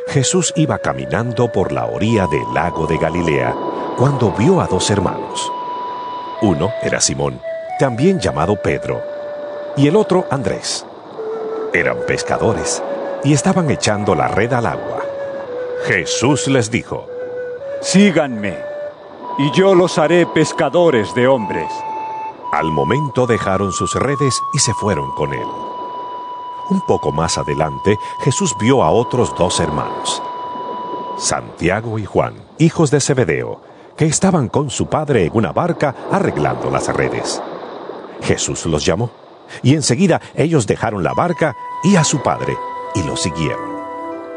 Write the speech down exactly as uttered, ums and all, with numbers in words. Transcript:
Jesús iba caminando por la orilla del lago de Galilea cuando vio a dos hermanos. Uno era Simón, también llamado Pedro, y el otro Andrés. Eran pescadores y estaban echando la red al agua. Jesús les dijo: «Síganme, y yo los haré pescadores de hombres». Al momento dejaron sus redes y se fueron con él. Un poco más adelante, Jesús vio a otros dos hermanos, Santiago y Juan, hijos de Zebedeo, que estaban con su padre en una barca arreglando las redes. Jesús los llamó, y enseguida ellos dejaron la barca y a su padre, y lo siguieron.